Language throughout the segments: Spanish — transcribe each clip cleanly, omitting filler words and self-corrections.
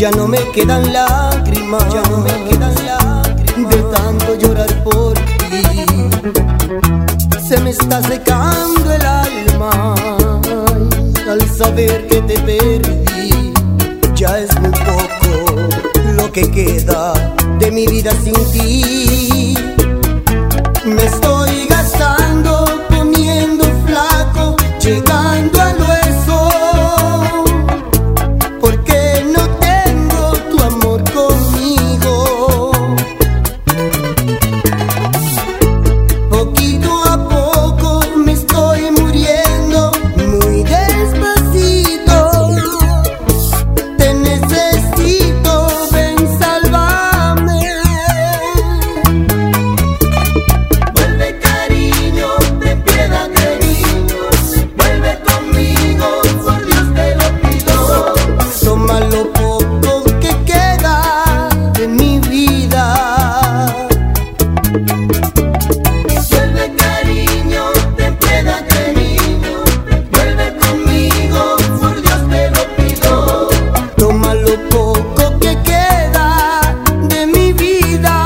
Ya no me quedan lágrimas, ya no me quedan lágrimas de tanto llorar por ti. Se me está secando el alma al saber que te perdí. Ya es muy poco lo que queda de mi vida sin ti. Me estoy gastando, poniendo flaco, llegando al hueso, porque no tengo tu amor conmigo. Poquito a poco me estoy muriendo, muy despacito. Te necesito, ven, sálvame. Vuelve, cariño, ten piedad de mí. Vuelve conmigo, por Dios te lo pido. Toma lo poco que queda de mi vida. Vuelve, cariño, ten piedad de mí. Vuelve conmigo, por Dios te lo pido. Toma lo poco que queda de mi vida.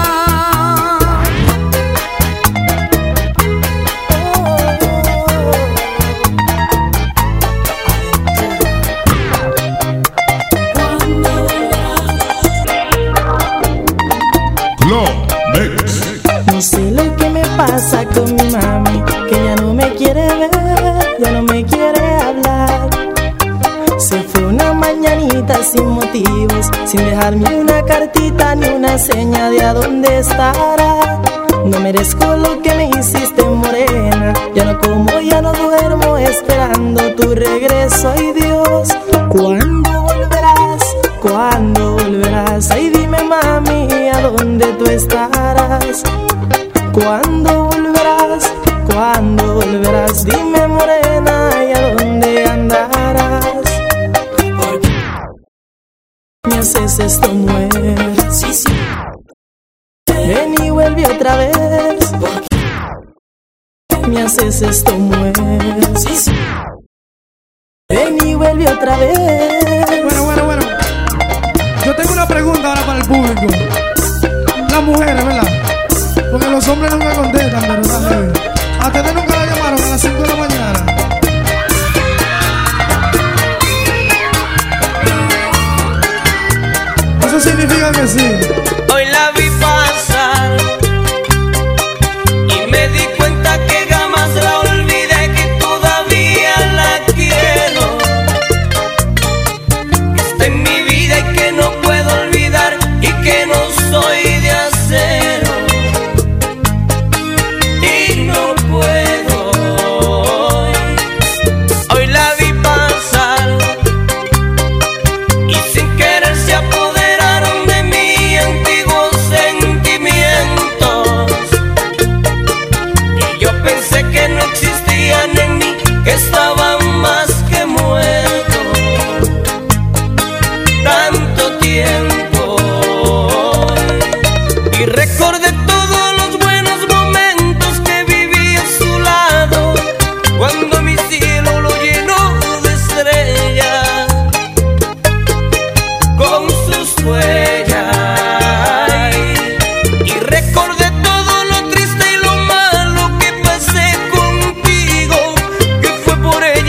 No sé lo que me pasa con mi mami, que ya no me quiere ver, ya no me quiere hablar. Se fue una mañanita sin motivos, sin dejarme una cartita ni una seña de a dónde estará. No merezco lo que me hiciste, morena. Ya no como, ya no duermo, esperando tu regreso. Ay Dios, ¿cuándo volverás? ¿Cuándo volverás? Ay dime mami, ¿a dónde tú estarás? ¿Cuándo volverás? ¿Cuándo volverás? Dime morena, ¿y a dónde andarás? Me haces esto, mujer. Sí, sí. Ven y vuelve otra vez. Me haces esto, mujer. Sí, sí. Ven y vuelve otra vez. Bueno. Yo tengo una pregunta ahora para el público. Las mujeres, ¿verdad? Porque los hombres nunca contestan, pero dale. A ustedes nunca la llamaron a las 5 de la mañana. Eso significa que sí. Hoy la vi pasar y me di cuenta que jamás la olvidé, que todavía la quiero. Que está en mi vida y que no puedo olvidar, y que no soy de acero. Y no puedo. Hoy la vi pasar y sin querer se apoderaron de mí antiguos sentimientos que yo pensé que no existían en mí, que estaban más que muertos. Tanto tiempo y recordé todos los buenos momentos que viví a su lado, cuando mi cielo lo llenó de estrellas con sus huellas. Y recordé todo lo triste y lo malo que pasé contigo, que fue por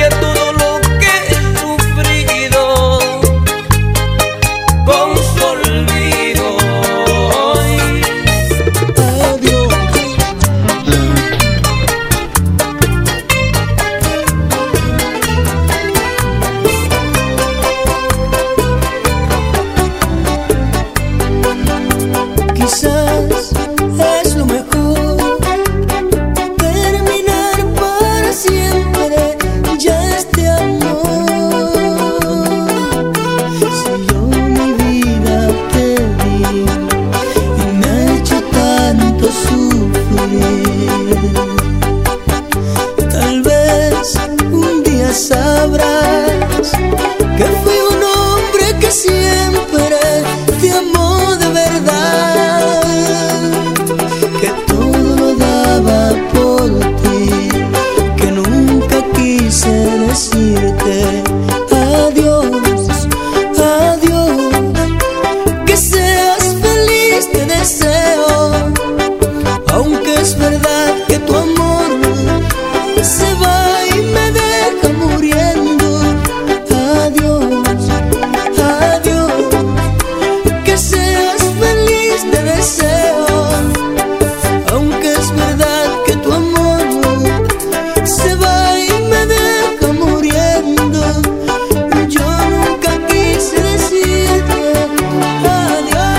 verdad que tu amor se va y me deja muriendo. Adiós, adiós, que seas feliz te deseo. Aunque es verdad que tu amor se va y me deja muriendo, yo nunca quise decirte adiós.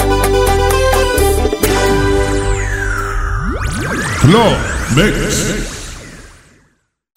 Flow Mix.